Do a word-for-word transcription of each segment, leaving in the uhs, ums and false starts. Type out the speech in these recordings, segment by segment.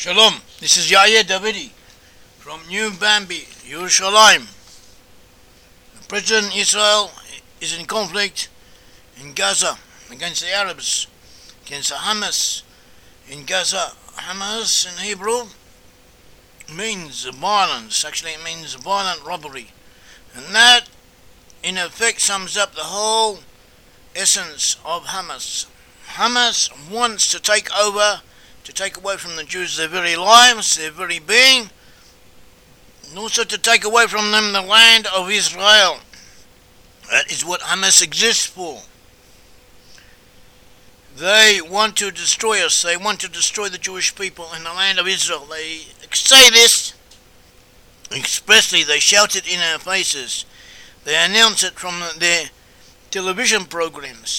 Shalom, this is Yair Davidi from New Bambi, Yerushalayim. Present Israel is in conflict in Gaza against the Arabs, against the Hamas in Gaza. Hamas in Hebrew means violence, actually it means violent robbery. And that in effect sums up the whole essence of Hamas. Hamas wants to take over, to take away from the Jews their very lives, their very being, and also to take away from them the land of Israel. That is what Hamas exists for. They want to destroy us. They want to destroy the Jewish people in the land of Israel. They say this expressly. They shout it in our faces. They announce it from their television programs,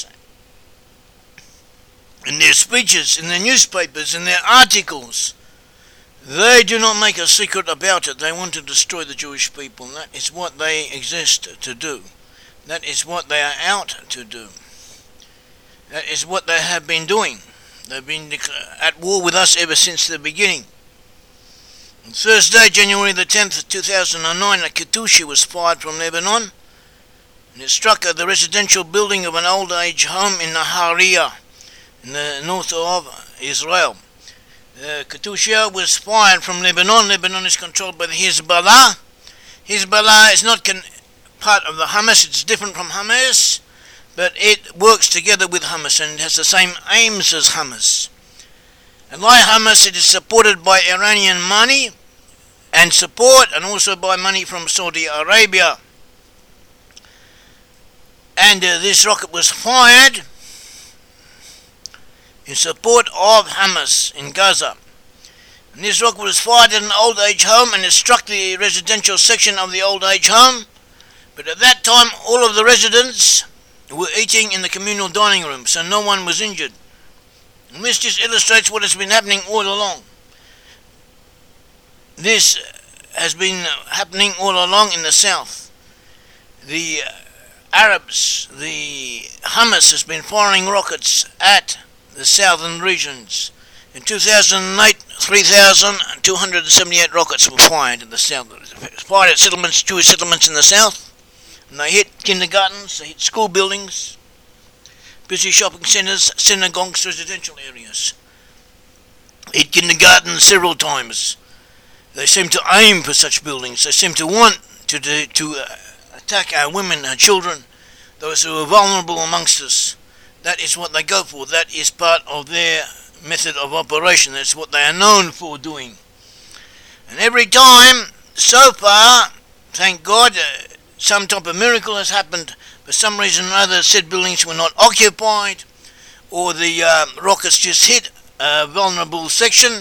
in their speeches, in their newspapers, in their articles. They do not make a secret about it. They want to destroy the Jewish people. That is what they exist to do. That is what they are out to do. That is what they have been doing. They've been at war with us ever since the beginning. On Thursday, January the tenth, two thousand nine, a Katyusha was fired from Lebanon, and it struck at the residential building of an old age home in Nahariya, in the north of Israel. The Katyusha was fired from Lebanon. Lebanon is controlled by the Hezbollah. Hezbollah is not con- part of the Hamas. It's different from Hamas, but it works together with Hamas and has the same aims as Hamas. And like Hamas, it is supported by Iranian money and support, and also by money from Saudi Arabia. And uh, this rocket was fired in support of Hamas in Gaza. And this rocket was fired at an old age home, and it struck the residential section of the old age home. But at that time, all of the residents were eating in the communal dining room, so no one was injured. And this just illustrates what has been happening all along. This has been happening all along in the south. The Arabs, the Hamas has been firing rockets at the southern regions. In two thousand eight, three thousand two hundred seventy-eight rockets were fired in the south. Fired at settlements, Jewish settlements in the south. And they hit kindergartens, they hit school buildings, busy shopping centres, synagogues, residential areas. Hit kindergartens several times. They seem to aim for such buildings. They seem to want to do, to uh, attack our women, our children, those who are vulnerable amongst us. That is what they go for. That is part of their method of operation. That's what they are known for doing. And every time, so far, thank God, uh, some type of miracle has happened. For some reason or other, said buildings were not occupied, or the um, rockets just hit a vulnerable section.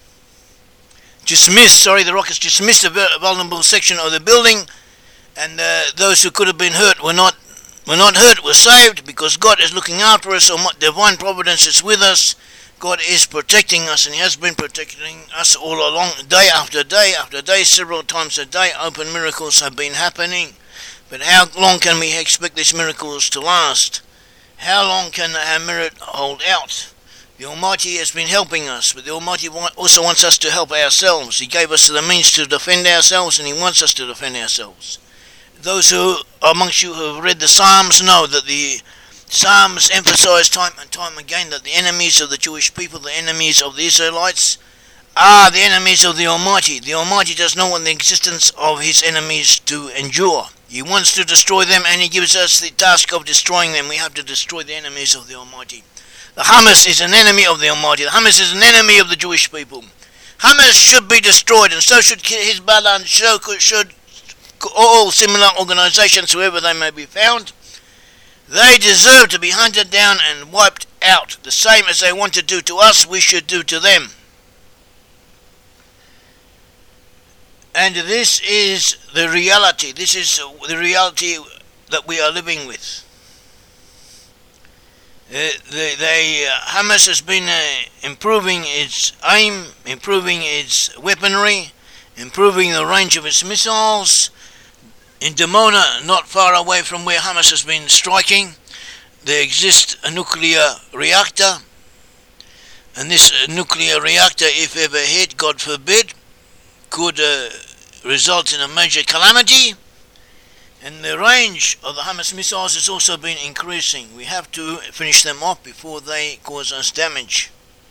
Just missed, sorry, the rockets just missed a vulnerable section of the building, and uh, those who could have been hurt were not were not hurt, were saved, because God is looking after us, or divine providence is with us. God is protecting us, and He has been protecting us all along, day after day after day, several times a day. Open miracles have been happening. But how long can we expect these miracles to last? How long can our merit hold out? The Almighty has been helping us, but the Almighty also wants us to help ourselves. He gave us the means to defend ourselves, and He wants us to defend ourselves. Those who amongst you who have read the Psalms know that the Psalms emphasize time and time again that the enemies of the Jewish people, the enemies of the Israelites, are the enemies of the Almighty. The Almighty does not want the existence of His enemies to endure. He wants to destroy them, and He gives us the task of destroying them. We have to destroy the enemies of the Almighty. The Hamas is an enemy of the Almighty. The Hamas is an enemy of the Jewish people. Hamas should be destroyed, and so should Hezbollah, and so should all similar organizations, whoever they may be found. They deserve to be hunted down and wiped out. The same as they want to do to us, we should do to them. And this is the reality. This is the reality that we are living with. Uh, the, the uh, Hamas has been uh, improving its aim, improving its weaponry, improving the range of its missiles. In Dimona, not far away from where Hamas has been striking, there exists a nuclear reactor, And this uh, nuclear reactor, if ever hit, God forbid, could uh, result in a major calamity. And the range of the Hamas missiles has also been increasing. We have to finish them off before they cause us damage.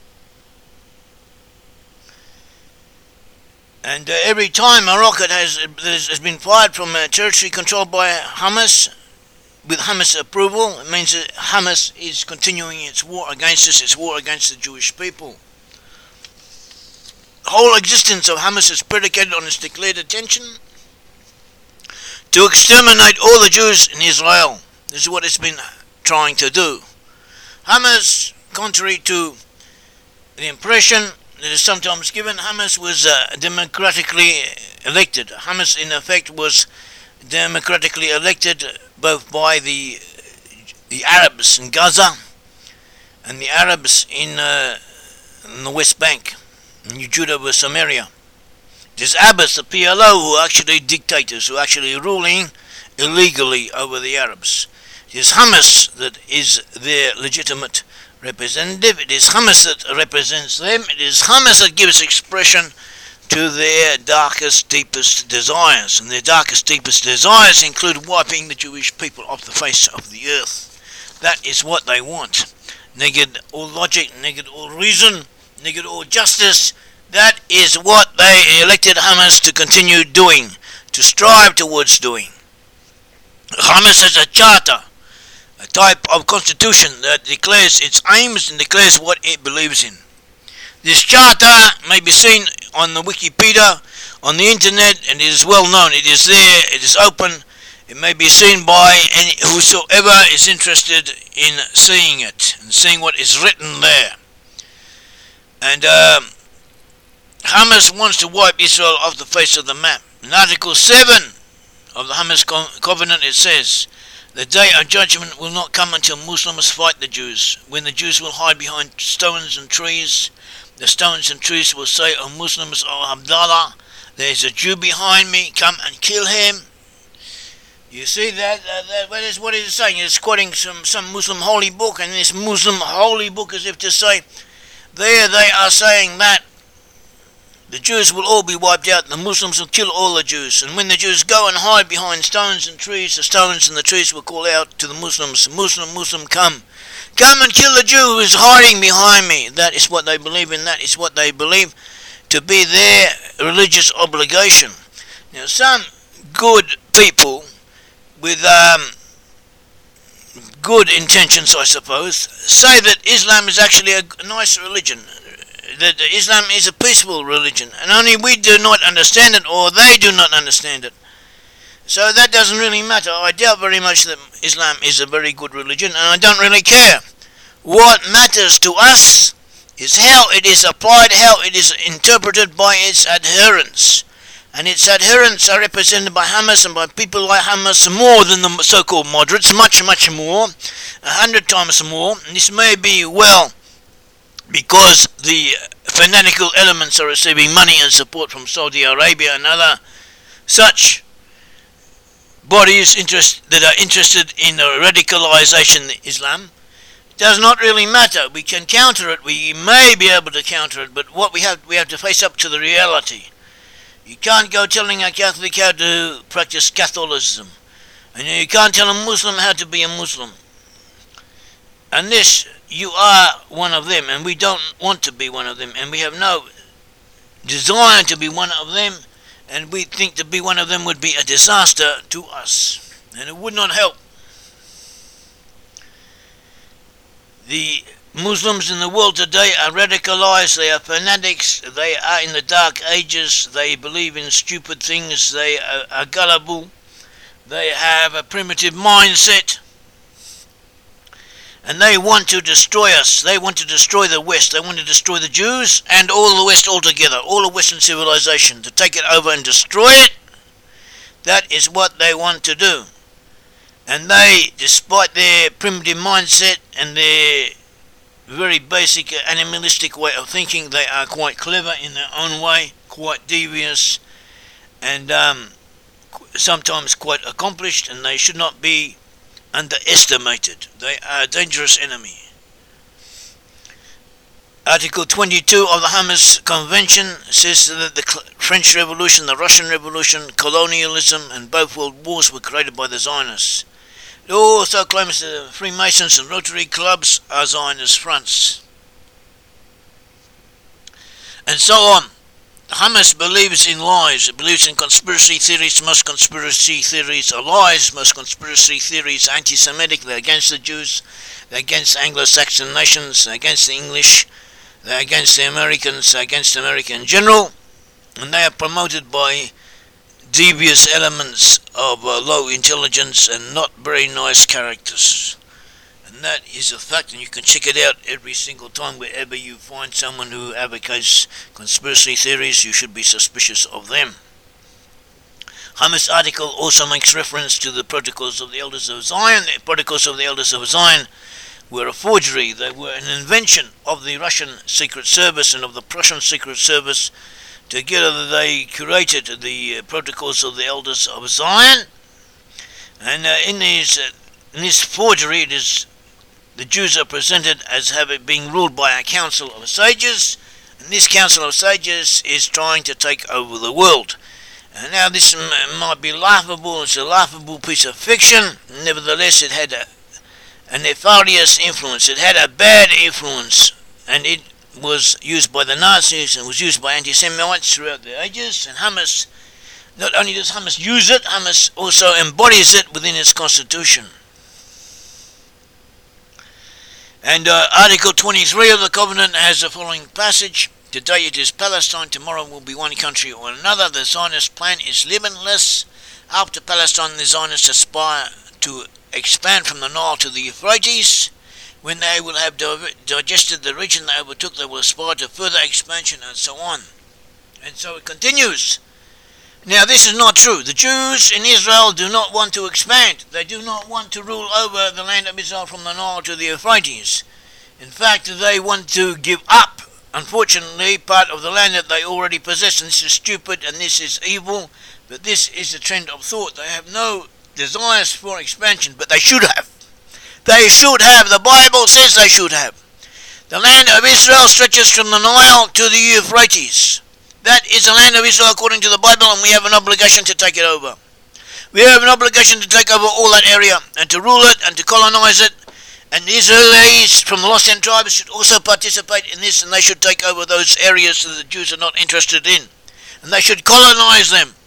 And uh, every time a rocket has, has been fired from a territory controlled by Hamas, with Hamas approval, it means that Hamas is continuing its war against us, its war against the Jewish people. The whole existence of Hamas is predicated on its declared intention to exterminate all the Jews in Israel. This is what it's been trying to do. Hamas, contrary to the impression that is sometimes given, Hamas was uh, democratically elected. Hamas, in effect, was democratically elected both by the the Arabs in Gaza and the Arabs in, uh, in the West Bank, in Judah with Samaria. It is Abbas, the P L O, who are actually dictators, who are actually ruling illegally over the Arabs. It is Hamas that is their legitimate representative. It is Hamas that represents them. It is Hamas that gives expression to their darkest, deepest desires. And their darkest, deepest desires include wiping the Jewish people off the face of the earth. That is what they want. Negate all logic, negate all reason, negate all justice. That is what they elected Hamas to continue doing, to strive towards doing. Hamas has a charter, a type of constitution that declares its aims and declares what it believes in. This charter may be seen on the Wikipedia, on the internet, and it is well known. It is there, it is open, it may be seen by any whosoever is interested in seeing it, and seeing what is written there. And um, Hamas wants to wipe Israel off the face of the map. In Article seven of the Hamas Covenant it says, "The day of judgment will not come until Muslims fight the Jews, when the Jews will hide behind stones and trees. The stones and trees will say, O Muslims, O Abdallah, there is a Jew behind me, come and kill him." You see that, uh, that what is what it is saying? It's quoting some, some Muslim holy book, and this Muslim holy book as if to say, there they are saying that the Jews will all be wiped out, the Muslims will kill all the Jews, and when the Jews go and hide behind stones and trees, the stones and the trees will call out to the Muslims, Muslim, Muslim, come. Come and kill the Jew who is hiding behind me. That is what they believe in, that is what they believe to be their religious obligation. Now some good people with um, good intentions, I suppose, say that Islam is actually a nice religion, that Islam is a peaceful religion, and only we do not understand it, or they do not understand it. So that doesn't really matter. I doubt very much that Islam is a very good religion, and I don't really care. What matters to us is how it is applied, how it is interpreted by its adherents. And its adherents are represented by Hamas and by people like Hamas more than the so-called moderates, much, much more, a hundred times more. And this may be well because the fanatical elements are receiving money and support from Saudi Arabia and other such bodies interest, that are interested in the radicalization of Islam. It does not really matter. We can counter it. We may be able to counter it, but what we have, we have to face up to the reality. You can't go telling a Catholic how to practice Catholicism, and you can't tell a Muslim how to be a Muslim. Unless you are one of them, and we don't want to be one of them, and we have no desire to be one of them, and we think to be one of them would be a disaster to us, and it would not help. The Muslims in the world today are radicalized, they are fanatics, they are in the dark ages, they believe in stupid things, they are, are gullible, they have a primitive mindset, and they want to destroy us. They want to destroy the West. They want to destroy the Jews and all the West altogether, all of Western civilization, to take it over and destroy it. That is what they want to do. And they, despite their primitive mindset and their very basic animalistic way of thinking, they are quite clever in their own way, quite devious, and um, sometimes quite accomplished, and they should not be underestimated. They are a dangerous enemy. Article twenty-two of the Hamas Convention says that the French Revolution, the Russian Revolution, colonialism, and both world wars were created by the Zionists. It also claims that the Freemasons and Rotary clubs are Zionist fronts. And so on. Hamas believes in lies. It believes in conspiracy theories. Most conspiracy theories are lies. Most conspiracy theories are anti-Semitic. They're against the Jews. They're against Anglo-Saxon nations. They're against the English. They're against the Americans. They're against America in general. And they are promoted by devious elements of uh, low intelligence and not very nice characters. And that is a fact, and you can check it out every single time. Wherever you find someone who advocates conspiracy theories, you should be suspicious of them. Hamas article also makes reference to the Protocols of the Elders of Zion. The Protocols of the Elders of Zion were a forgery. They were an invention of the Russian Secret Service and of the Prussian Secret Service. Together they curated the uh, Protocols of the Elders of Zion. And uh, in, these, uh, in this forgery, it is the Jews are presented as having been ruled by a council of sages, and this council of sages is trying to take over the world. And now this m- might be laughable, it's a laughable piece of fiction, nevertheless it had a, a nefarious influence, it had a bad influence, and it was used by the Nazis and was used by anti-Semites throughout the ages, and Hamas, not only does Hamas use it, Hamas also embodies it within its constitution. And uh, Article twenty-three of the Covenant has the following passage. Today it is Palestine, tomorrow will be one country or another. The Zionist plan is limitless. After Palestine, the Zionists aspire to expand from the Nile to the Euphrates. When they will have digested the region they overtook, they will aspire to further expansion, and so on. And so it continues. Now this is not true. The Jews in Israel do not want to expand. They do not want to rule over the land of Israel from the Nile to the Euphrates. In fact, they want to give up, unfortunately, part of the land that they already possess. And this is stupid and this is evil, but this is the trend of thought. They have no desires for expansion, but they should have. They should have. The Bible says they should have. The land of Israel stretches from the Nile to the Euphrates. That is the land of Israel according to the Bible, and we have an obligation to take it over. We have an obligation to take over all that area and to rule it and to colonize it. And the Israelis from the Lost Ten Tribes should also participate in this, and they should take over those areas that the Jews are not interested in. And they should colonize them.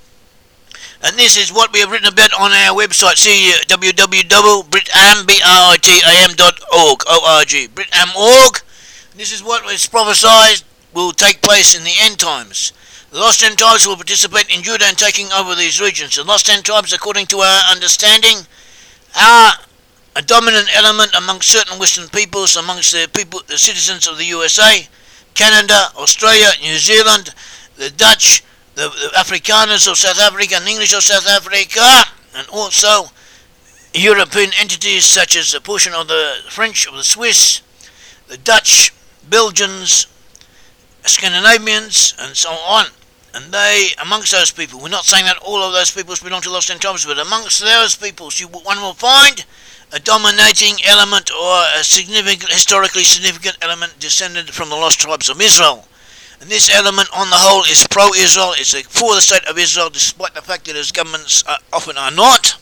And this is what we have written about on our website, see w w w dot britam dot org, O R G, britam dot org. This is what was prophesied will take place in the end times. The Lost Ten Tribes will participate in Judah and taking over these regions. The Lost Ten Tribes, according to our understanding, are a dominant element amongst certain Western peoples, amongst the people, the citizens of the U S A, Canada, Australia, New Zealand, the Dutch, the, the Afrikaners of South Africa, and English of South Africa, and also European entities such as a portion of the French, of the Swiss, the Dutch, Belgians, Scandinavians, and so on. And they, amongst those people, we're not saying that all of those peoples belong to Lost Ten Tribes, but amongst those peoples, you, one will find a dominating element or a significant, historically significant element descended from the Lost Tribes of Israel. And this element, on the whole, is pro-Israel. It's for the state of Israel, despite the fact that its governments are, often are not.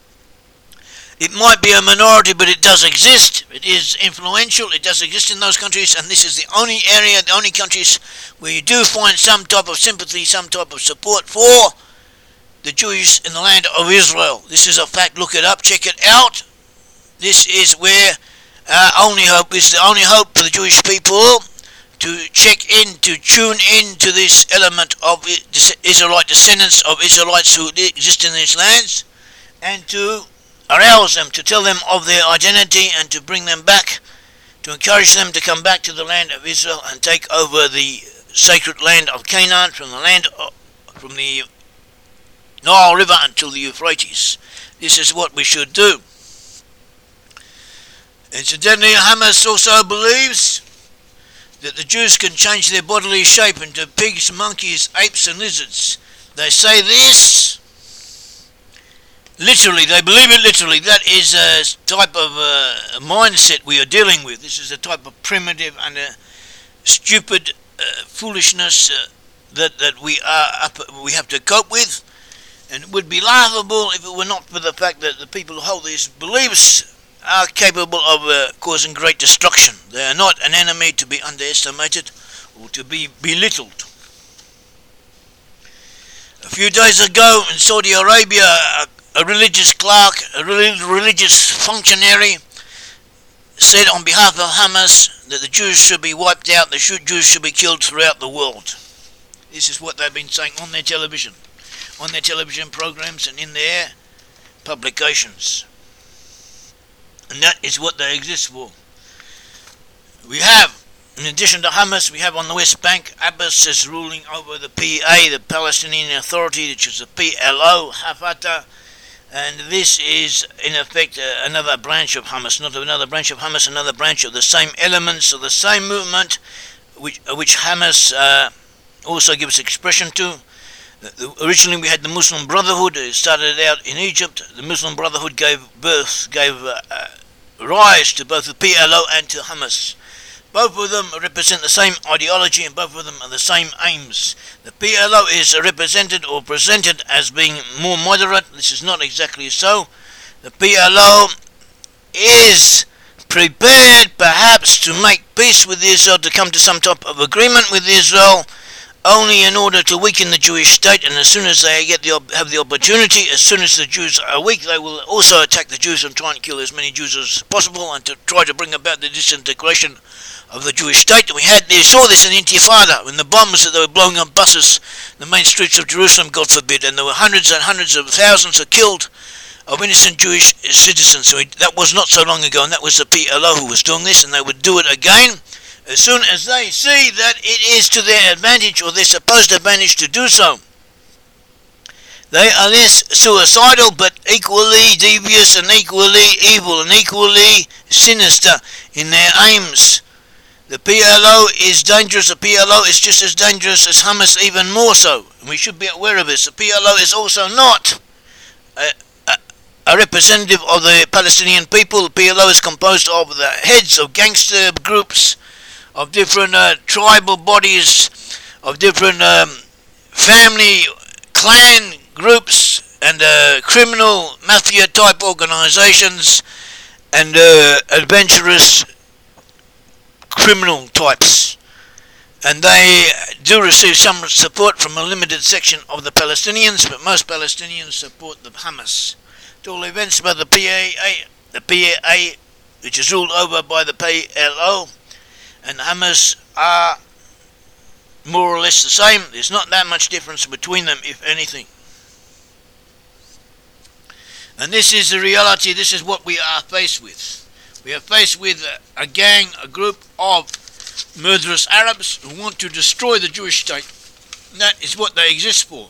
It might be a minority, but it does exist. It is influential. It does exist in those countries, and this is the only area, the only countries where you do find some type of sympathy, some type of support for the Jews in the land of Israel. This is a fact. Look it up. Check it out. This is where our only hope is the only hope for the Jewish people to check in, to tune in to this element of Israelite descendants of Israelites who exist in these lands, and to arouse them, to tell them of their identity and to bring them back, to encourage them to come back to the land of Israel and take over the sacred land of Canaan from the land of, from the Nile River until the Euphrates. This is what we should do. Incidentally, Hamas also believes that the Jews can change their bodily shape into pigs, monkeys, apes and lizards. They say this literally, they believe it literally. That is a type of uh, mindset we are dealing with. This is a type of primitive and uh, stupid uh, foolishness uh, that that we are up, we have to cope with, and it would be laughable if it were not for the fact that the people who hold these beliefs are capable of uh, causing great destruction. They are not an enemy to be underestimated or to be belittled. A few days ago in Saudi Arabia, a, a religious clerk, a religious functionary, said on behalf of Hamas that the Jews should be wiped out, the Jews should be killed throughout the world. This is what they've been saying on their television, on their television programs and in their publications. And that is what they exist for. We have, in addition to Hamas, we have on the West Bank, Abbas is ruling over the P A, the Palestinian Authority, which is the P L O, Fatah, and this is in effect uh, another branch of Hamas, not another branch of Hamas, another branch of the same elements of the same movement, which, uh, which Hamas uh, also gives expression to. Uh, originally we had the Muslim Brotherhood. It started out in Egypt. The Muslim Brotherhood gave birth, gave uh, uh, rise to both the P L O and to Hamas. Both of them represent the same ideology and both of them are the same aims. The P L O is represented or presented as being more moderate. This is not exactly so. The P L O is prepared perhaps to make peace with Israel, to come to some type of agreement with Israel, only in order to weaken the Jewish state, and as soon as they get the have the opportunity, as soon as the Jews are weak, they will also attack the Jews and try and kill as many Jews as possible and to try to bring about the disintegration of the Jewish state. We had they saw this in Intifada, when the bombs that they were blowing on buses, the main streets of Jerusalem, God forbid, and there were hundreds and hundreds of thousands of killed of innocent Jewish citizens. So that was not so long ago, and that was the P L O who was doing this, and they would do it again as soon as they see that it is to their advantage or their supposed advantage to do so. They are less suicidal but equally devious and equally evil and equally sinister in their aims. The P L O is dangerous. The P L O is just as dangerous as Hamas, even more so. And we should be aware of this. The P L O is also not a, a, a representative of the Palestinian people. The P L O is composed of the heads of gangster groups, of different uh, tribal bodies, of different um, family, clan groups, and uh, criminal mafia type organizations, and uh, adventurous criminal types. And they do receive some support from a limited section of the Palestinians, but most Palestinians support the Hamas. To all events about the P A A, the P A A, which is ruled over by the P L O, and Hamas are more or less the same. There's not that much difference between them, if anything. And this is the reality. This is what we are faced with. We are faced with a, a gang, a group of murderous Arabs who want to destroy the Jewish state. And that is what they exist for.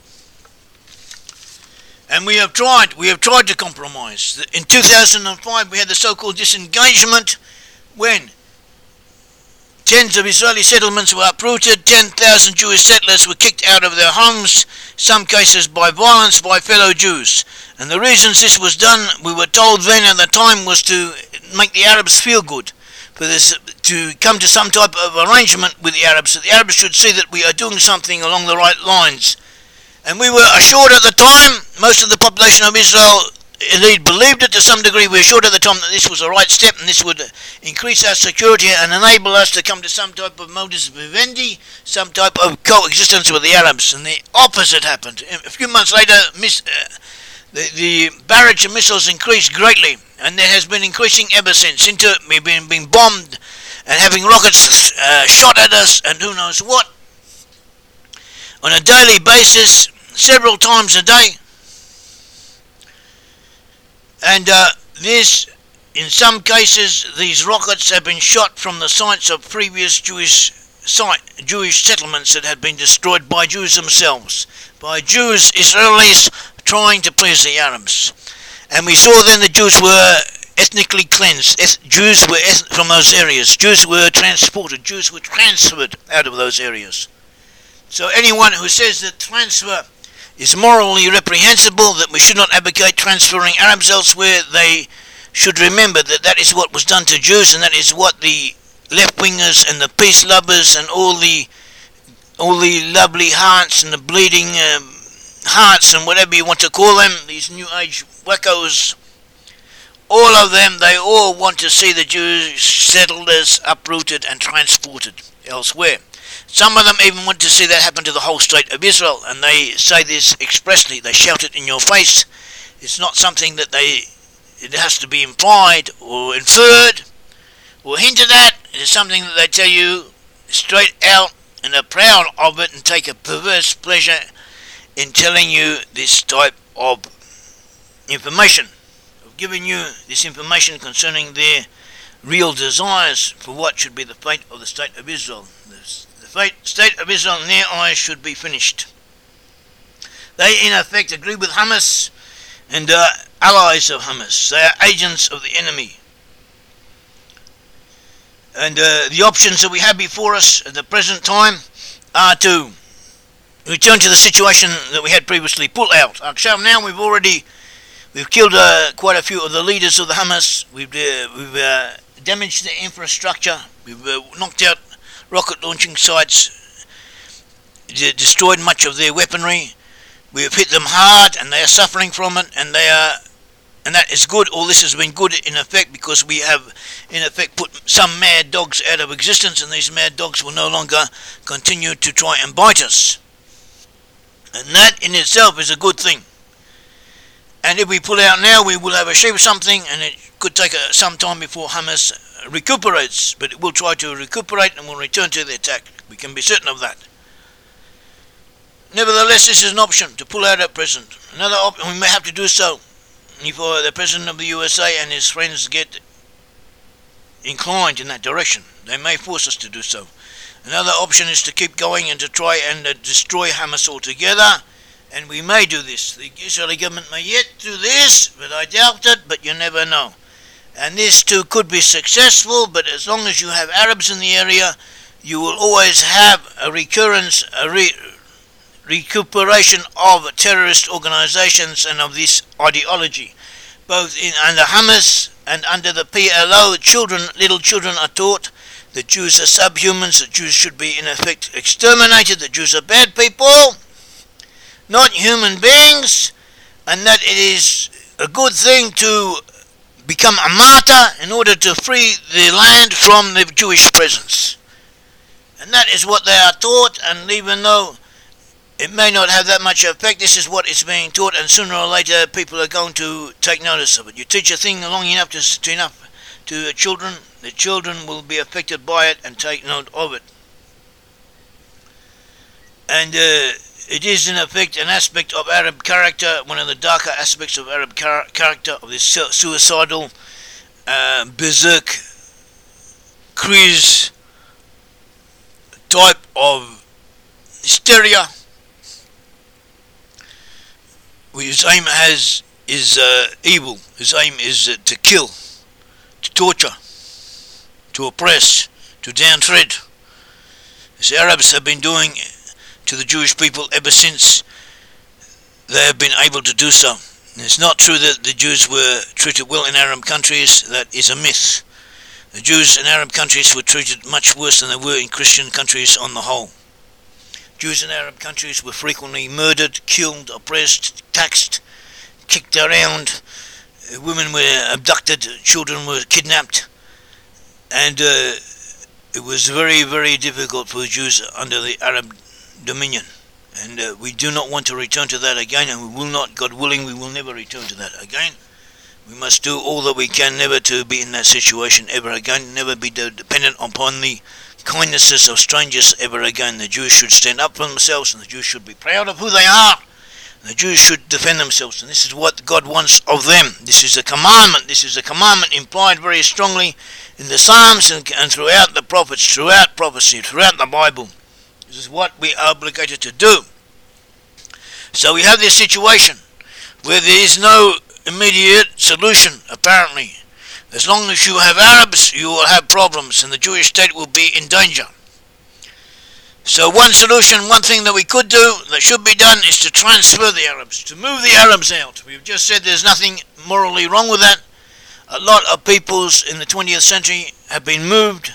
And we have tried, we have tried to compromise. In two thousand five we had the so-called disengagement, when tens of Israeli settlements were uprooted, ten thousand Jewish settlers were kicked out of their homes, some cases by violence by fellow Jews. And the reasons this was done, we were told then at the time, was to make the Arabs feel good, for this, to come to some type of arrangement with the Arabs, so the Arabs should see that we are doing something along the right lines. And we were assured at the time, most of the population of Israel indeed believed it to some degree. We were assured at the time that this was the right step and this would increase our security and enable us to come to some type of modus vivendi, some type of coexistence with the Arabs. And the opposite happened. A few months later, miss, uh, the, the barrage of missiles increased greatly, and there has been increasing ever since. Into we've been being bombed and having rockets uh, shot at us and who knows what on a daily basis, several times a day. And uh, this, in some cases, these rockets have been shot from the sites of previous Jewish site, Jewish settlements that had been destroyed by Jews themselves, by Jews, Israelis trying to please the Arabs. And we saw then the Jews were ethnically cleansed. Eth- Jews were eth- from those areas. Jews were transported. Jews were transferred out of those areas. So anyone who says that transfer is morally reprehensible, that we should not advocate transferring Arabs elsewhere, they should remember that that is what was done to Jews, and that is what the left-wingers and the peace lovers and all the all the lovely hearts and the bleeding um, hearts and whatever you want to call them, these new age wackos, all of them, they all want to see the Jewish settlers uprooted and transported elsewhere. Some of them even want to see that happen to the whole state of Israel, and they say this expressly. They shout it in your face. It's not something that they, it has to be implied or inferred or hinted at. It is something that they tell you straight out, and are proud of it and take a perverse pleasure in telling you this type of information, of giving you this information concerning their real desires for what should be the fate of the state of Israel. The fate, state of Israel in their eyes should be finished. They in effect agree with Hamas and are allies of Hamas. They are agents of the enemy. And uh, the options that we have before us at the present time are to return to the situation that we had previously, pull out. Actually, now we've already we've killed uh, quite a few of the leaders of the Hamas. We've uh, we've uh, damaged the infrastructure. We've uh, knocked out rocket launching sites, d- destroyed much of their weaponry. We have hit them hard, and they are suffering from it, and they are. And that is good. All this has been good in effect because we have in effect put some mad dogs out of existence, and these mad dogs will no longer continue to try and bite us. And that in itself is a good thing. And if we pull out now, we will have achieved something, and it could take a, some time before Hamas recuperates, but it will try to recuperate and will return to the attack. We can be certain of that. Nevertheless, this is an option to pull out at present. Another option, we may have to do so if uh, the President of the U S A and his friends get inclined in that direction. They may force us to do so. Another option is to keep going and to try and uh, destroy Hamas altogether, and we may do this. The Israeli government may yet do this, but I doubt it, but you never know. And this too could be successful, but as long as you have Arabs in the area, you will always have a recurrence, a re- recuperation of terrorist organizations and of this ideology. Both in under Hamas and under the P L O, children, little children are taught that Jews are subhumans, that Jews should be in effect exterminated, that Jews are bad people, not human beings, and that it is a good thing to become a martyr in order to free the land from the Jewish presence. And that is what they are taught, and even though it may not have that much effect, this is what is being taught, and sooner or later people are going to take notice of it. You teach a thing long enough to, to enough to children, the children will be affected by it and take note of it. And uh, it is in effect an aspect of Arab character, one of the darker aspects of Arab char- character, of this su- suicidal, uh, berserk, craze type of hysteria, whose aim has is uh, evil. His aim is uh, to kill, to torture, to oppress, to downtread, as the Arabs have been doing to the Jewish people ever since they have been able to do so. And it's not true that the Jews were treated well in Arab countries. That is a myth. The Jews in Arab countries were treated much worse than they were in Christian countries on the whole. Jews in Arab countries were frequently murdered, killed, oppressed, taxed, kicked around. Women were abducted, children were kidnapped, and uh, it was very, very difficult for the Jews under the Arab dominion. And uh, we do not want to return to that again, and we will not, God willing, we will never return to that again. We must do all that we can never to be in that situation ever again, never be de- dependent upon the kindnesses of strangers ever again. The Jews should stand up for themselves, and the Jews should be proud of who they are. The Jews should defend themselves, and this is what God wants of them. This is a commandment. This is a commandment implied very strongly in the Psalms and, and throughout the prophets, throughout prophecy, throughout the Bible. This is what we are obligated to do. So we have this situation where there is no immediate solution, apparently. As long as you have Arabs, you will have problems, and the Jewish state will be in danger. So one solution, one thing that we could do, that should be done, is to transfer the Arabs, to move the Arabs out. We've just said there's nothing morally wrong with that. A lot of peoples in the twentieth century have been moved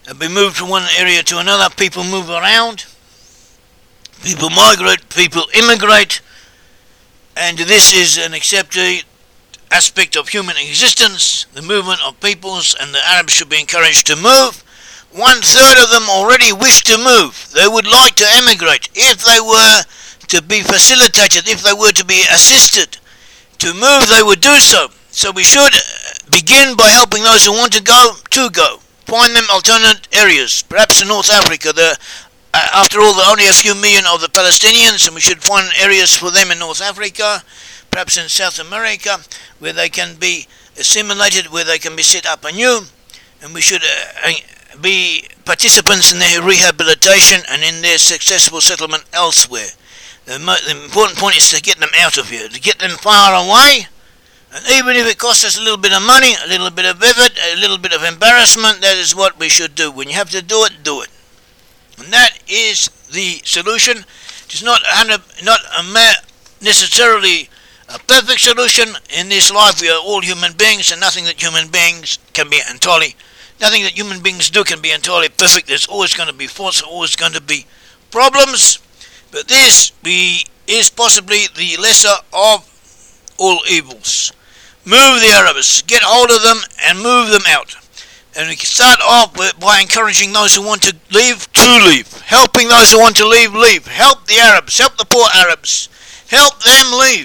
and be moved from one area to another. People move around, people migrate, people immigrate, and this is an accepted aspect of human existence, the movement of peoples, and the Arabs should be encouraged to move. One third of them already wish to move. They would like to emigrate. If they were to be facilitated, if they were to be assisted to move, they would do so. So we should begin by helping those who want to go to go. Find them alternate areas, perhaps in North Africa. The, uh, after all, there are only a few million of the Palestinians, and we should find areas for them in North Africa, perhaps in South America, where they can be assimilated, where they can be set up anew, and we should uh, be participants in their rehabilitation and in their successful settlement elsewhere. The, mo- the important point is to get them out of here, to get them far away, and even if it costs us a little bit of money, a little bit of effort, a little bit of embarrassment, that is what we should do. When you have to do it, do it. And that is the solution. It is not, not a ma- necessarily a perfect solution. In this life we are all human beings, and nothing that human beings can be entirely Nothing that human beings do can be entirely perfect. There's always going to be faults, always going to be problems. But this be, is possibly the lesser of all evils. Move the Arabs, get hold of them and move them out. And we can start off with, by encouraging those who want to leave to leave. Helping those who want to leave, leave. Help the Arabs, help the poor Arabs. Help them leave.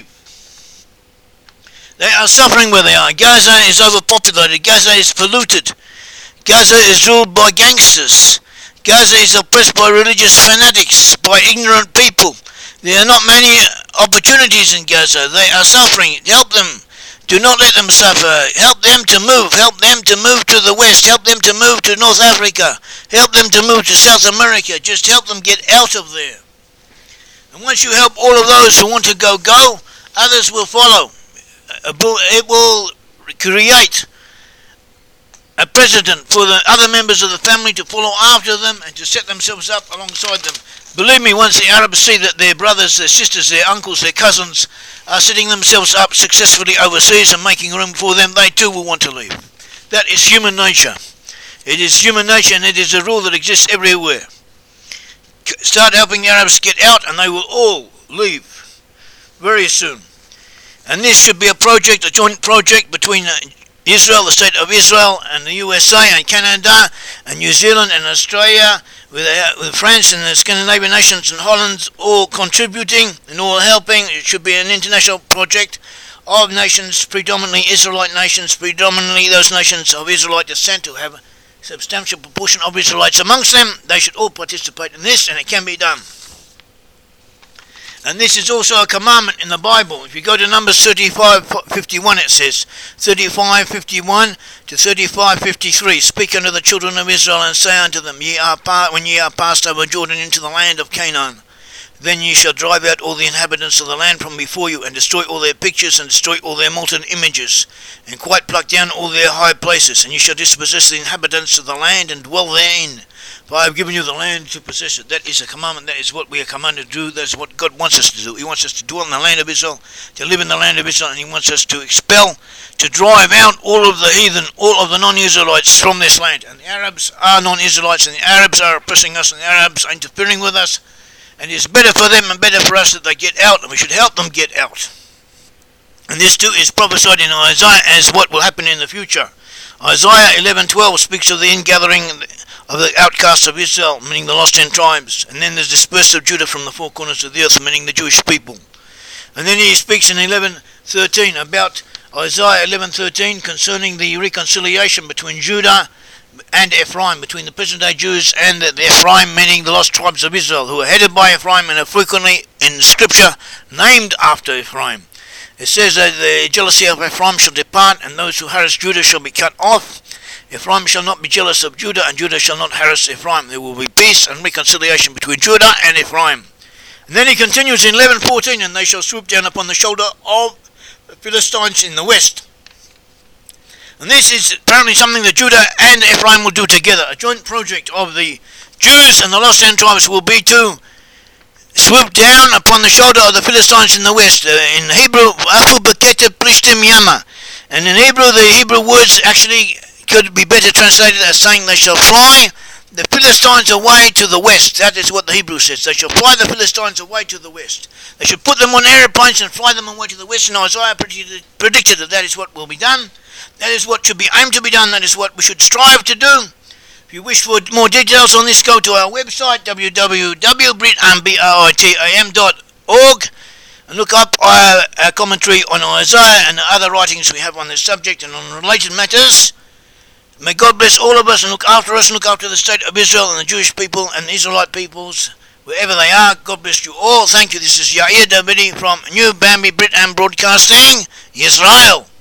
They are suffering where they are. Gaza is overpopulated. Gaza is polluted. Gaza is ruled by gangsters. Gaza is oppressed by religious fanatics, by ignorant people. There are not many opportunities in Gaza. They are suffering. Help them. Do not let them suffer. Help them to move. Help them to move to the west. Help them to move to North Africa. Help them to move to South America. Just help them get out of there. And once you help all of those who want to go, go, others will follow. It will create a precedent for the other members of the family to follow after them and to set themselves up alongside them. Believe me, once the Arabs see that their brothers, their sisters, their uncles, their cousins are setting themselves up successfully overseas and making room for them, they too will want to leave. That is human nature. It is human nature, and it is a rule that exists everywhere. Start helping the Arabs get out and they will all leave very soon. And this should be a project, a joint project between uh, Israel, the state of Israel, and the U S A, and Canada, and New Zealand, and Australia, with, uh, with France and the Scandinavian nations and Holland, all contributing and all helping. It should be an international project of nations, predominantly Israelite nations, predominantly those nations of Israelite descent who have a substantial proportion of Israelites amongst them. They should all participate in this, and it can be done. And this is also a commandment in the Bible. If you go to Numbers thirty-five fifty-one, it says, thirty-five fifty-one to thirty-five fifty-three, speak unto the children of Israel, and say unto them, ye are pa- when ye are passed over Jordan into the land of Canaan, then ye shall drive out all the inhabitants of the land from before you, and destroy all their pictures, and destroy all their molten images, and quite pluck down all their high places, and ye shall dispossess the inhabitants of the land, and dwell therein. For I have given you the land to possess it. That is a commandment. That is what we are commanded to do. That is what God wants us to do. He wants us to dwell in the land of Israel, to live in the land of Israel, and He wants us to expel, to drive out all of the heathen, all of the non-Israelites from this land. And the Arabs are non-Israelites, and the Arabs are oppressing us, and the Arabs are interfering with us. And it's better for them and better for us that they get out, and we should help them get out. And this too is prophesied in Isaiah as what will happen in the future. Isaiah eleven twelve speaks of the ingathering of the outcasts of Israel, meaning the lost ten tribes, and then there's dispersed of Judah from the four corners of the earth, meaning the Jewish people. And then he speaks in eleven thirteen about Isaiah eleven thirteen concerning the reconciliation between Judah and Ephraim, between the present-day Jews and the, the Ephraim, meaning the lost tribes of Israel, who are headed by Ephraim and are frequently in Scripture named after Ephraim. It says that the jealousy of Ephraim shall depart, and those who harass Judah shall be cut off. Ephraim shall not be jealous of Judah, and Judah shall not harass Ephraim. There will be peace and reconciliation between Judah and Ephraim. And then he continues in eleven fourteen, and they shall swoop down upon the shoulder of the Philistines in the west. And this is apparently something that Judah and Ephraim will do together. A joint project of the Jews and the lost ten tribes will be to swoop down upon the shoulder of the Philistines in the west. Uh, in Hebrew, Afu Bekete Plishtim Yama. And in Hebrew, the Hebrew words actually could be better translated as saying they shall fly the Philistines away to the west. That is what the Hebrew says. They shall fly the Philistines away to the west. They should put them on aeroplanes and fly them away to the west. And Isaiah predicted, predicted that that is what will be done. That is what should be aimed to be done. That is what we should strive to do. If you wish for more details on this, go to our website, w w w dot britam dot org, and look up our, our commentary on Isaiah and the other writings we have on this subject and on related matters. May God bless all of us and look after us and look after the state of Israel and the Jewish people and the Israelite peoples, wherever they are. God bless you all. Thank you. This is Yair Davidi from New Bambi Britam Broadcasting, Israel.